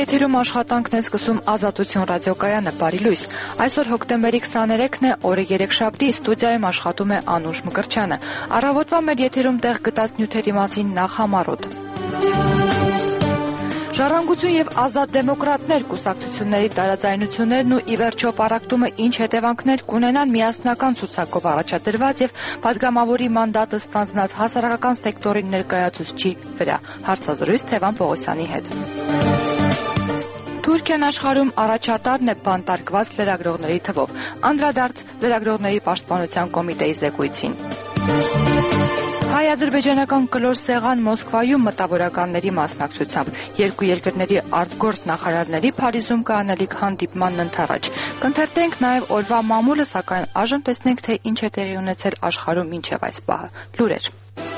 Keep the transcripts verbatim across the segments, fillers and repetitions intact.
Եթերում աշխատանքն է սկսում Ազատություն ռադիոկայանը, բարի լույս։ Այսօր հոկտեմբերի քսաներեքն է, օրը երեքշաբթի, ստուդիայում աշխատում է Անուշ Մկրտչյանը։ Առավոտվա մեր եթերում տեղ գտած նյութերի մասին նախ համառոտ։ Ժառանգություն եւ ազատ դեմոկրատներ կուսակցությունների տարաձայնություններն ու ի վերջո պառակտումը ինչ հետևանքներ կունենան միասնական ցուցակով առաջադրված եւ падգամավորի մանդատը ստանձնած հասարակական սեկտորի ներկայացուցչի վրա։ Հարցազրույց Թևան Պողոսյանի հետ։ Թուրքիան աշխարհում առաջատարն է բանտարկված լրագրողների թվով։ Անդրադարձ լրագրողների պաշտպանության կոմիտեի զեկույցին։ Հայ-ադրբեջանական կլոր սեղան Մոսկվայում մտավորականների մասնակցությամբ երկու երկրների արտգործ նախարարների Փարիզում կանելիք հանդիպմանն ընթառաջ։ Կընթերցենք նաև օրվա մամուլը, սակայն այժմ տեսնենք, թե ինչ է տեղի ունեցել աշխարհում մինչև այս պահը։ Լուրեր։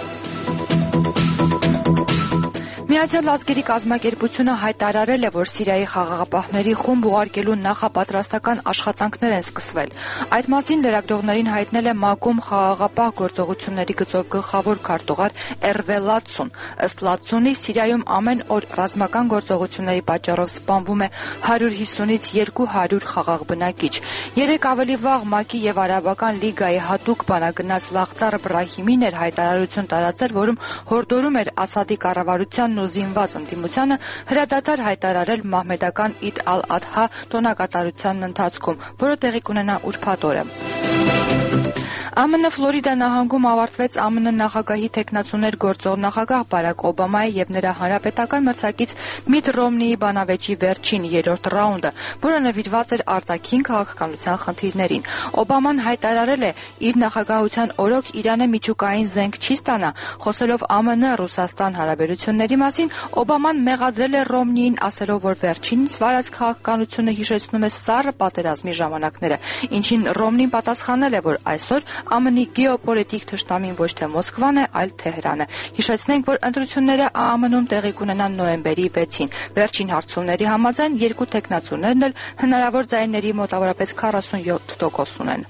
Միացյալ ազգերի կազմակերպությունը հայտարարել է, որ Սիրիայի խաղաղապահների խումբ ուղարկելու նախապատրաստական աշխատանքներ են սկսվել։ Այդ մասին լրագրողներին հայտնել է ՄԱԿ-ում խաղաղապահ գործողությունների գծով գլխավոր քարտուղար Էրվե Լատսուն։ Ըստ Լատսունի, Սիրիայում ամեն օր ռազմական գործողությունների պատճառով սպանվում է հարյուր հիսունից երկու հարյուր խաղաղ բնակիչ։ Երեկ ավելի վաղ ՄԱԿ-ի եւ Արաբական լիգայի հատուկ բանագնաց Լախտար Բրահիմին էր հայտարարություն տարածել, որում հորդորում էր Ասադի կառավարությանն ու զինված ընդդիմությանը հրադադար հայտարարել մահմեդական Իդ ալ-Ադհա տոնակատարությանն ընթացքում, որը տեղի կունենա ուրբաթ օրը։ ԱՄՆ Ֆլորիդա նահանգում ավարտվեց ԱՄՆ նախագահի թեկնածուներ գործող նախագահ Բարակ Օբամայի եւ նրա հանրապետական մրցակից Միթ Ռոմնիի բանավեճի վերջին երրորդ ռաունդը, որը նվիրված էր արտաքին քաղաքականության խնդիրներին։ Օբաման հայտարարել է, իր նախագահության օրոք Իրանը միջուկային զենք չի ստանա։ Խոսելով ԱՄՆ-Ռուսաստան հարաբերությունների մասին, Օբաման մեղադրել է Ռոմնիին, ասելով, որ վերջինս վարած քաղաքականությունը հիշեցնում է սառը պատերազմի ժամանակները, ինչին Ռոմնին պատասխանել է, որ այսօր ԱՄՆ-ի գեոպոլիտիկ թշնամին ոչ թե Մոսկվան է, այլ Թեհրանը։ Հիշեցնենք, որ ընտրությունները ԱԱՄ-ում տեղի կունենան նոյեմբերի վեցին։ Վերջին հարցումների համաձայն երկու թեկնածուներն էլ հնարավոր ձայների մոտավորապես քառասունյոթ տոկոս ունեն։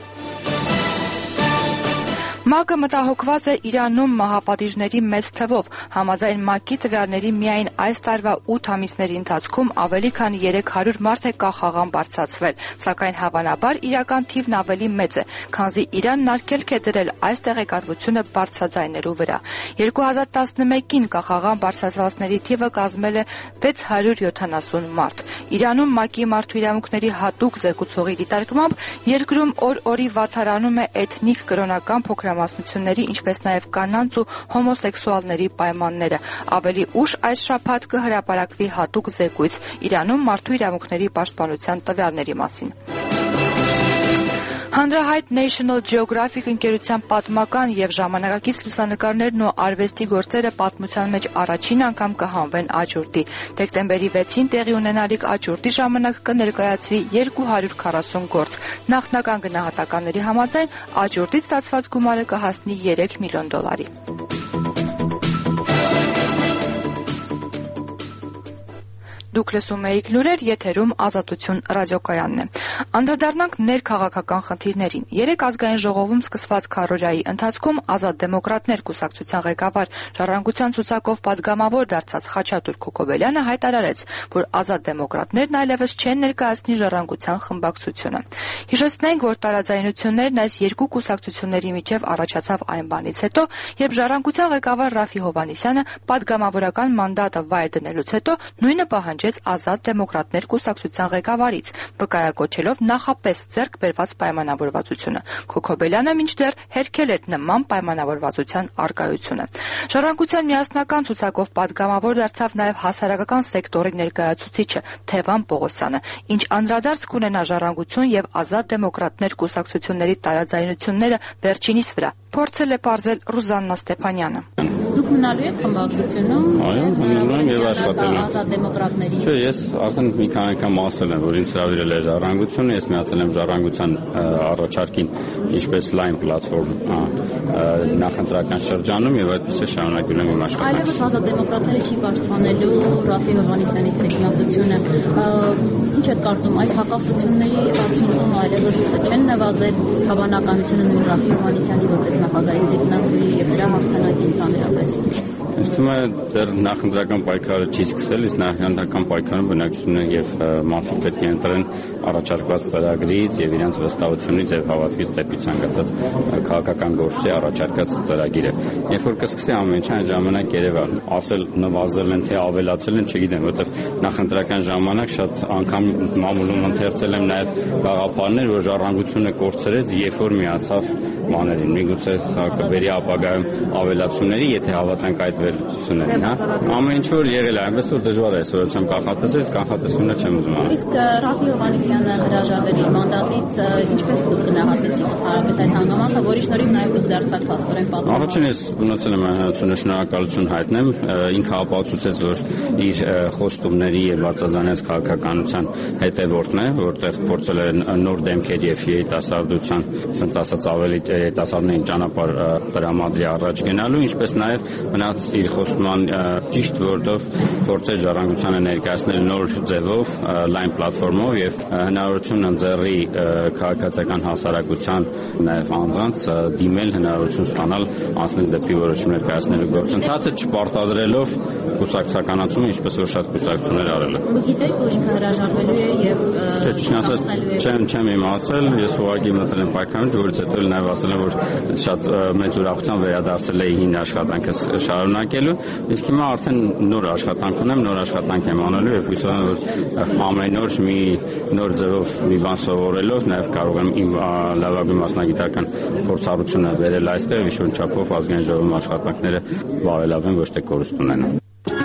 ՄԱԿ-ը մտահոգված է Իրանում մահապատիժների մեծ թվով։ Համաձայն ՄԱԿ-ի տվյալների միայն այս տարվա ութ ամիսների ընթացքում ավելի քան երեք հարյուր մարդ է կախաղան բարձրացվել, սակայն հավանաբար իրական թիվն ավելի մեծ է, քանզի Իրանն արգելք է դրել այս տեղեկատվությունը բարձրաձայնելու վրա։ երկու հազար տասնմեկին կախաղան բարձրացվածների թիվը կազմել է վեց հարյուր յոթանասուն մարդ։ Իրանում ՄԱԿ-ի մարդու իրավունքների հատուկ զեկուցողի դիտարկմամբ երկրում օր-օրի վատթարանում է էթնիկ կրոնական փոքրամասնությունների, ինչպես նաև կանանց ու հոմոսեքսուալների պայմանները։ Ավելի ուշ այս շաբաթ կհրապարակվի հատուկ զեկույց Իրանում մարդու իրավունքների պաշտպանության տվյալների մասին։ Հանրահայտ National Geographic ընկերության պատմական եւ ժամանակակից լուսանկարներն ու արվեստի գործերը պատմության մեջ առաջին անգամ կհանվեն աճուրդի։ Դեկտեմբերի վեցին տեղի ունենալիք աճուրդի ժամանակ կներկայացվի երկու հարյուր քառասուն գործ։ Նախնական գնահատականների համաձայն աճուրդից ստացված գումարը կհասնի երեք միլիոն դոլարի։ Դուք լսում եք լուրեր, եթերում Ազատություն ռադիոկայանն է։ Անդրադառնանք ներքաղաքական խնդիրներին։ Երեք ազգային ժողովում սկսված քարոզայի ընթացքում ազատ դեմոկրատներ կուսակցության ղեկավար Ժառանգության ցուցակով падգամավոր դարձած Խաչատուր Քոքոբելյանը հայտարարեց, որ ազատ դեմոկրատներն այլևս չեն ներկայացնի Ժառանգության խմբակցությունը։ Հիշեցնենք, որ տարաձայնություններն այս երկու կուսակցությունների միջև առաջացավ այն բանից հետո, երբ Ժառանգության ղեկավար Ռաֆի Հովհաննիսյանը падգամավորական մանդատը վայր դնելուց հետո նույնը պահանջեց ազատ դեմոկրատներ կուսակցության ղեկավարից, վկայակոչելով նախապես ձեռք բերված պայմանավորվածությունը։ Քոքոբելյանը մինչդեռ հերքել էր նման պայմանավորվածության առկայությունը։ Ժառանգության միասնական ցուցակով падգամավոր դարձավ նաև հասարակական սեկտորի ներկայացուցիչը Թևան Պողոսյանը, ինչ անդրադարձ կունենա Ժառանգություն եւ ազատ դեմոկրատներ կուսակցությունների տարաձայնությունները վերջինիս վրա։ Փորձել է պարզել Ռուզաննա Ստեփանյանը։ Դուք մնալու եք խմբակցությունում։ Այո, մնալու եմ եւ աշխատելու։ Ազատ դեմոկրատների։ Չէ, ես արդեն մի քանի անգամ ասել եմ, որ ինձ հրավիրել է Ժառանգությունը, ես միացել եմ Ժառանգության առաջարկին, ինչպես լայն պլատֆորմ նախընտրական շրջանում եւ այդպես շարունակել եմ իմ աշխատանքը։ Այլևս ազատ դեմոկրատները չի պաշտպանելու Ռաֆի Հովհաննիսյանի տեխնատությունը։ Ինչ եք կարծում, այս հակասությունների արդյունքում այլևս չեն նվազել հավանականությունը նույն Ռաֆի Հովհաննիսյանի որպես նախագահի տեխնատուի եւ դրա հաղթանակի ընդհանրապես։ այսինքն։ Ես թվում է դեռ նախընտրական պայքարը չի սկսել, իսկ նախընտրական պայքարը բնակչությունը եւ մարդիկ պետք է ընտրեն առաջարկված ծրագրից եւ իրենց վստահությունից եւ հավատքից դեպի ցանկացած քաղաքական գործի առաջարկած ծրագիրը։ Երբ որ կսկսի ամեն ինչ, այն ժամանակ երևա ասել նվազել են թե ավելացել են, չգիտեմ, որովհետեւ նախընտրական ժամանակ շատ անգամ մամուլում ընթերցել եմ նաեւ գաղափարներ, որ ժառանգությունը կորցրեց, երբ որ միացավ մաներին։ Միգուցե սա կբերի ապագայում ավելացումների, եթե հավատանք այդ վերլուծություններին, հա։ Ամեն ինչ որ եղել է, այնպես որ դժվար է այսօրացիան կանխատեսել, կանխատեսումն չեմ ուզում անել։ Իսկ Ռաֆի Հովհաննիսյանը հրաժարվել իր մանդատից, ինչպես դուք գնահատեցիք ընդհանրապես այդ հանգամանքը, որի շնորհիվ նաև դուք դարձաք փաստորեն պատգամավոր։ Առաջին ես ունեցել եմ հանրությունը շնորհակալություն հայտնեմ, ինքը ապացուցեց, որ իր խոստումների եւ բարձրաձանած քաղաքականության հետևորդն է, որտեղ փորձել է նոր դեմքեր եւ երիտասարդության, ասած ասած ավելի երիտասարդներին ճանապարհ տրամադրի առաջ գնալու, ինչպես նաեւ մնաց իր խոստման ճիշտ որդով փորձել ժառանգությանը ներկայացնել նոր ձևով, լայն պլատֆորմով եւ հնարավորություն ընձեռի քաղաքացիական հասարակության նաեւ անձանց դիմել հնարավորություն ստանալ անցնել դեպի որոշումներ կայացնելու գործընթացը չպարտադրելով կուսակցականացումը, ինչպես որ շատ կուսակցություններ արել են։ Դուք գիտեք, որ ինքը հրաժարվելու է եւ չեմ չեմ իմացել, ես ուղղակի մտել եմ պայքարին, որից հետո նաեւ ասել եմ, որ շատ մեծ ուրախությամբ վերադարձել էի հին աշխատանքս շարունակելու, իսկ հիմա արդեն նոր աշխատանք ունեմ, նոր աշխատանք եմ անելու եւ հույս ունեմ, որ ամեն օր մի նոր ձևով մի բան սովորելով նաեւ կարող եմ իմ լավագույն մասնագիտական փորձառությունը վերել այստեղ, ինչ-որ չափով ազգային ժողովում աշխատանքները բարելավեն, ոչ թե կորուստ ունենան։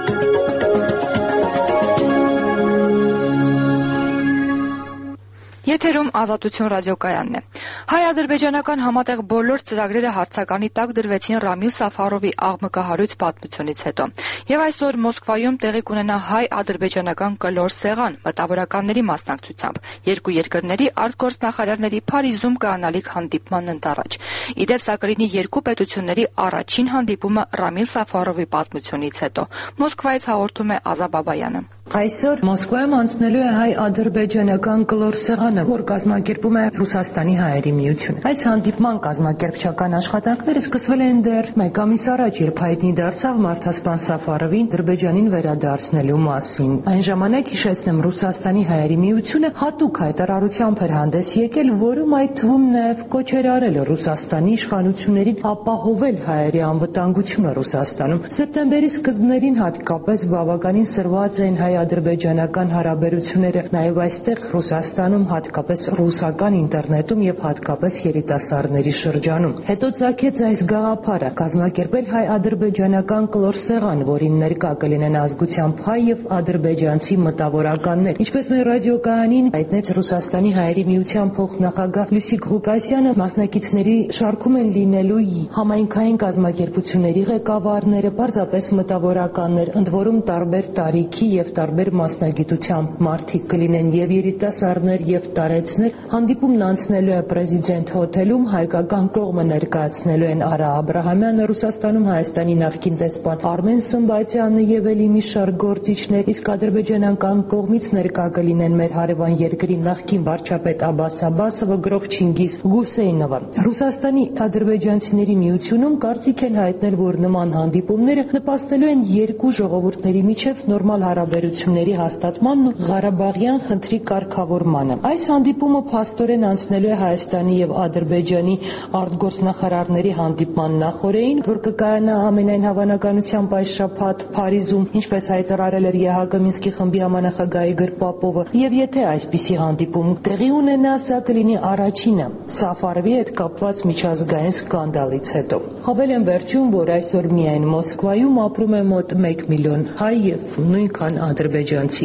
Եթերում Ազատություն ռադիոկայանն է։ Հայ-ադրբեջանական համատեղ բոլոր ծրագրերը հարցականի տակ դրվեցին Ռամիլ Սաֆարովի աղմկահարույց պատմությունից հետո։ Եվ այսօր Մոսկվայում տեղի կունենա հայ-ադրբեջանական կլոր սեղան մտավորականների մասնակցությամբ։ Երկու երկրների արտգործնախարարների Փարիզում կանալիք հանդիպման ընթառաջ։ Իդեպ սա կլինի երկու պետությունների առաջին հանդիպումը Ռամիլ Սաֆարովի պատմությունից հետո։ Մոսկվայից հաղորդում է Ազա Բաբայանը։ Այսօր Մոսկվայում անցնելու է հայ-ադրբեջանական կլոր սեղանը, որ կազմակերպում է Ռուսաստանի հայերի միությունը։ Այս հանդիպման կազմակերպչական աշխատանքները սկսվել են դեռ մեկ ամիս առաջ, երբ հայտնի դարձավ մարդասպան Սաֆարովին Ադրբեջանին վերադարձնելու մասին։ Այն ժամանակ, հիշեցնեմ, Ռուսաստանի հայերի միությունը հատուկ հայտարարությամբ էր հանդես եկել, որում այդ թվում նաև կոչ էր արել Ռուսաստանի իշխանություններին ապահովել հայերի անվտանգությունը Ռուսաստանում։ Սեպտեմբերի սկզբներին հատկապես բավականին սրված են հայ-ադրբեջանական հարաբերությունները, նաև այստեղ Ռուսաստանում, հատկապես ռուսական ինտերնետում եւ հատկապես երիտասարդների շրջանում։ Հետո ծագեց այս գաղափարը՝ կազմակերպել հայ-ադրբեջանական կլոր սեղան, որին ներկա կլինեն ազգությամբ հայ եւ ադրբեջանցի մտավորականներ։ Ինչպես մեր ռադիոկայանին հայտնեց Ռուսաստանի հայերի միության փոխնախագահ Լյուսիկ Ղուկասյանը, մասնակիցների շարքում են լինելու համայնքային կազմակերպությունների ղեկավարները, պարզապես մտավորականներ, ընդ որում տարբեր տարիքի եւ տարբեր մասնագիտությամբ մարդիկ կլինեն եւ երիտասարդներ եւ տարեցներ։ Հանդիպումն անցնելու է Պրեզիդենտ հոթելում, հայկական կողմը ներկայացնելու են Արա Աբրահամյանը, Ռուսաստանում Հայաստանի նախկին դեսպան Արմեն Սմբատյանը եւ ելի մի շարք գործիչներ, իսկ ադրբեջանական կողմից ներկա կլինեն մեր հարևան երկրի նախկին վարչապետ Աբբաս Աբբասովը, գրող Չինգիզ Գուսեյնովը։ Ռուսաստանի ադրբեջանցիների միությունում կարծիք են հայտնել, որ նման հանդիպումները նպաստելու են երկու ժողովուրդների միջև նորմալ հարաբերությունների հաստատմանն ու Ղարաբաղյան խնդրի կարգավորմանը։ Այս հանդիպումը փաստորեն անցնելու է Հայաստանի եւ Ադրբեջանի արտգործնախարարների հանդիպման նախօրեին, որ կկայանա ամենայն հավանականությամբ այս շաբաթ Փարիզում, ինչպես հայտարարել էր ԵՀԿ Մինսկի խմբի համանախագահ Իգոր Պապովը։ Եվ եթե այսպիսի հանդիպում տեղի ունենա, սա կլինի առաջինը Սաֆարովի հետ կապված միջազգային սկանդալից հետո։ Հավել են վերջում, որ այսօր միայն Մոսկվայում ապրում է մոտ մեկ միլիոն հայ եւ նույնքան ադրբեջանցի։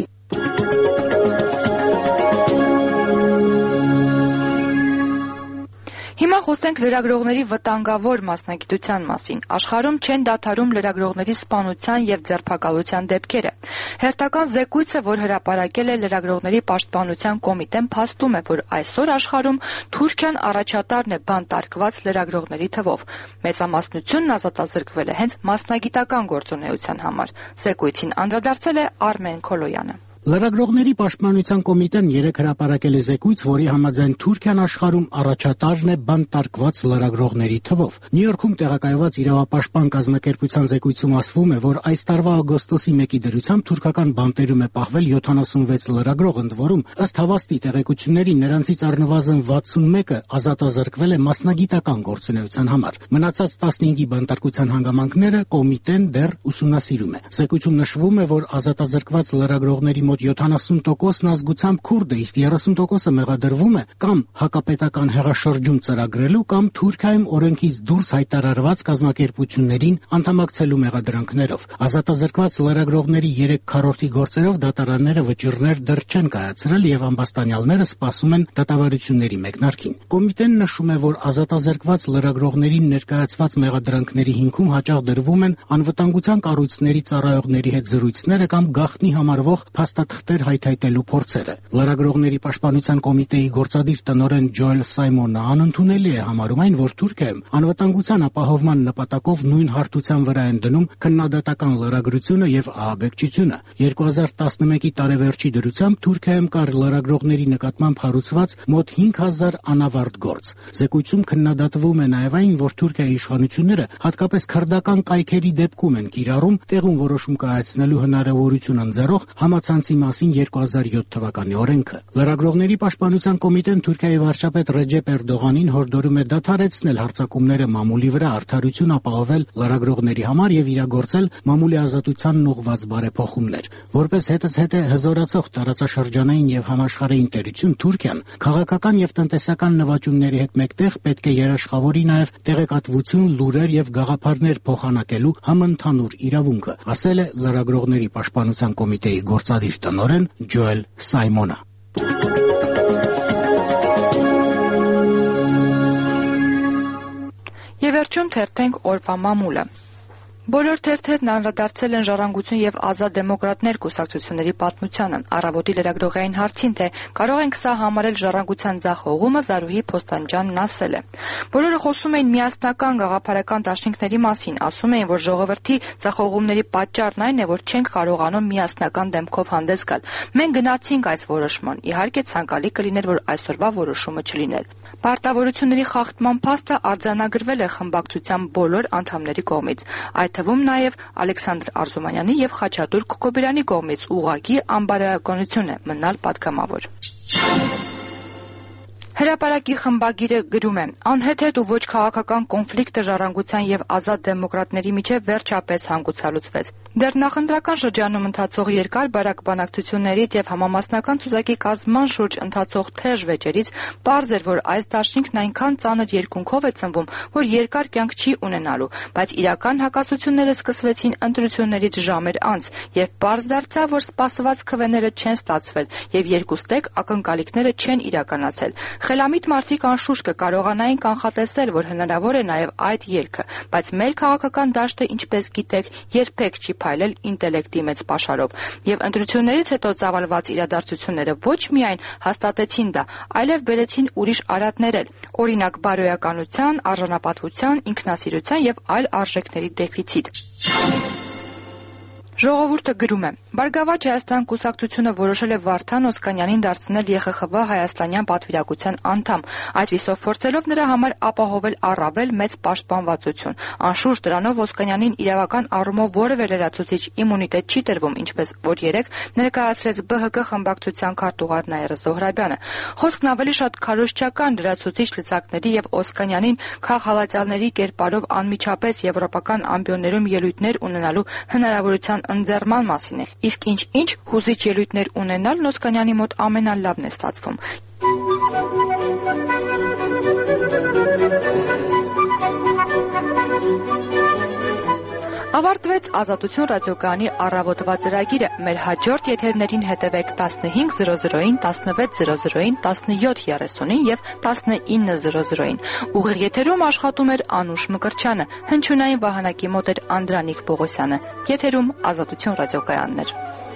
Հիմա խոսենք լրագրողների վտանգավոր մասնագիտության մասին։ Աշխարհում չեն դադարում լրագրողների սպանության եւ ձերբակալության դեպքերը։ Հերթական զեկույցը, որ հրապարակել է լրագրողների պաշտպանության կոմիտեն, փաստում է, որ այսօր աշխարհում Թուրքիան առաջատարն է բանտարկված լրագրողների թվով։ Մեծամասնությունն ազատազրկվել է հենց մասնագիտական գործունեության համար։ Զեկույցին անդրադարձել է Արմեն Քոլոյանը։ Լրագրողների պաշտպանության կոմիտեն երեկ հրապարակել է զեկույց, որի համաձայն Թուրքիան աշխարհում առաջատարն է բանտարկված լրագրողների թվով։ Նյու Յորքում տեղակայված իրավապաշտպան կազմակերպության զեկույցում ասվում է, որ այս տարվա օգոստոսի մեկի դրությամբ թուրքական բանտերում է պահվել յոթանասունվեց լրագրող, ընդ որում ըստ հավաստի տեղեկությունների նրանցից առնվազն վաթսունմեկը ազատազրկվել է մասնագիտական գործունեության համար։ Մնացած տասնհինգի բանտարկության հանգամանքները կոմիտեն դեռ ուսումնասիրում է։ Զեկույցում նշվում է, որ ազատազրկված լրագրողների մոտ յոթանասուն տոկոսն ազգությամբ քուրդ է, իսկ երեսուն տոկոսը մեղադրվում է կամ հակապետական հեղաշրջում ծրագրելու կամ Թուրքիայում օրենքից դուրս հայտարարված կազմակերպություններին անդամակցելու մեղադրանքներով։ Ազատազրկված լրագրողների երեք քառորդի գործերով դատարանները վճիռներ դեռ չեն կայացրել եւ ամբաստանյալները սպասում են դատավարությունների մեկնարկին։ Կոմիտեն նշում է, որ ազատազրկված լրագրողներին ներկայացված մեղադրանքների հիմքում հաճախ դրվում են անվտանգության կառույցների ծառայողների հետ զրույցները կամ գաղտնի համարվող փաստաթղթեր հայթայթելու փորձերը։ Լրագրողների պաշտպանության կոմիտեի գործադիր տնօրեն Ջոել Սայմոնը անընդունելի է համարում այն, որ Թուրքիայում անվտանգության ապահովման նպատակով նույն հարթության վրա են դնում քննադատական լրագրությունը եւ ահաբեկչությունը։ երկու հազար տասնմեկի տարեվերջի դրությամբ Թուրքիայում կար լրագրողների նկատմամբ հարուցված մոտ հինգ հազար անավարտ գործ։ Զեկույցում քննադատվում է նաեւ այն, որ Թուրքիայի իշխանությունները հատկապես քրդական կայքերի դեպքում են կիրառում տեղում որոշում կայացնելու հնարավորություն ընձեռող համացանցի մասին երկու հազար յոթ թվականի օրենքը։ Լրագրողների պաշտպանության կոմիտեն Թուրքիայի վարչապետ Ռեջեփ Էրդողանին հորդորում է դադարեցնել հարձակումները մամուլի վրա, արդարություն ապահովել լրագրողների համար եւ իրագործել մամուլի ազատությանն ուղղված բարեփոխումներ։ Որպես հետզհետե հզորացող տարածաշրջանային եւ համաշխարհային տերություն Թուրքիան քաղաքական եւ տնտեսական նվաճումների հետ մեկտեղ պետք է երաշխավորի նաեւ տեղեկատվություն, լուրեր եւ գաղափարներ փոխանակելու համընդհանուր իրավունքը, ասել է լրագրողների պաշտպանության կոմիտեի գործադիր տնօրեն Ջոել Սայմոնը։ Եվ վերջում թերթենք օրվա մամուլը։ Բոլոր թերթերն անդրադարձել են Ժառանգություն եւ Ազատ դեմոկրատներ կուսակցությունների պատմությանը։ Առավոտի լրագրողային հարցին, թե կարող ենք սա համարել Ժառանգության ձախողումը, Զարուհի Փոստանջյանն ասել է. Բոլորը խոսում էին միասնական գաղափարական դաշինքների մասին, ասում էին, որ ժողովրդի ձախողումների պատճառն այն է, որ չենք կարողանում միասնական դեմքով հանդես գալ։ Մենք գնացինք այս որոշման։ Իհարկե ցանկալի կլիներ, որ այսօրվա որոշումը չլիներ։ Պարտավորությունների խախտման փաստը արձանագրվել է խմբակցության բոլոր անդամների կողմից, այդ թվում նաև Ալեքսանդր Արզումանյանի եւ Խաչատուր Քոքոբյանի կողմից ուղղակի անբարոյականություն է մնալ պատգամավոր։ Հրապարակի խմբագիրը գրում է. անհեթեթ ու ոչ քաղաքական կոնֆլիկտը Ժառանգության եւ Ազատ դեմոկրատների միջև վերջապես հանգուցալուծվեց։ Դեռ նախընտրական շրջանում ընթացող երկար բարակ բանակցություններից եւ համամասնական ցուցակի կազմման շուրջ ընթացող թեժ վեճերից պարզ էր, որ այս դաշինքն այնքան ծանր երկունքով է ծնվում, որ երկար կյանք չի ունենալու, բայց իրական հակասությունները սկսվեցին ընտրություններից ժամեր անց, երբ պարզ դարձավ, որ սպասված քվեները չեն ստացվել եւ երկուստեք ակնկալիքները չեն իրականացել։ Խելամիտ մարդիկ անշուշտ կկարողանային կանխատեսել, որ հնարավոր է նաև այդ ելքը, բայց մեր քաղաքական դաշտը, ինչպես գիտեք, երբեք չի փայլել ինտելեկտի մեծ պաշարով, եւ ընտրություններից հետո ծավալված իրադարձությունները ոչ միայն հաստատեցին դա, այլև բերեցին ուրիշ արատներ էլ, օրինակ բարոյականության, արժանապատվության, ինքնասիրության եւ այլ արժեքների դեֆիցիտ։ Ժողովուրդը գրում է. Բարգավաճ Հայաստան կուսակցությունը որոշել է Վարդան Օսկանյանին դարձնել Ե Խ Խ V Հայաստանյան պատվիրակության անդամ, այդպիսով փորձելով նրա համար ապահովել առավել մեծ պաշտպանվածություն։ Անշուշտ դրանով Օսկանյանին իրավական առումով որևէ լրացուցիչ իմունիտետ չի տրվում, ինչպես որ երեք ներկայացրեց Բ Հ Կ խմբակցության քարտուղար Նաիրա Զոհրաբյանը։ Խոսքն ավելի շատ քարոզչական լրացուցիչ լծակների եւ Օսկանյանին քաղաքալացյալների կերպարով անմիջապես եվրոպական ամբիոններում ելույթներ ունենալու հնարավորության ընձեռման մասին է, իսկ ինչ-ինչ հուզիչ ելույթներ ունենալն Օսկանյանի մոտ ամենալավն է ստացվում։ Ավարտվեց Ազատություն ռադիոկայանի առավոտվա ծրագիրը։ Մեր հաջորդ եթերներին հետևեք տասնհինգ զրո զրոին, տասնվեց զրո զրոին, տասնյոթ երեսունին եւ տասնինը զրո զրոին։ Ուղիղ եթերում աշխատում էր Անուշ Մկրտչյանը, հնչյունային վահանակի մոտ էր Անդրանիկ Պողոսյանը։ Եթերում Ազատություն ռադիոկայանն էր։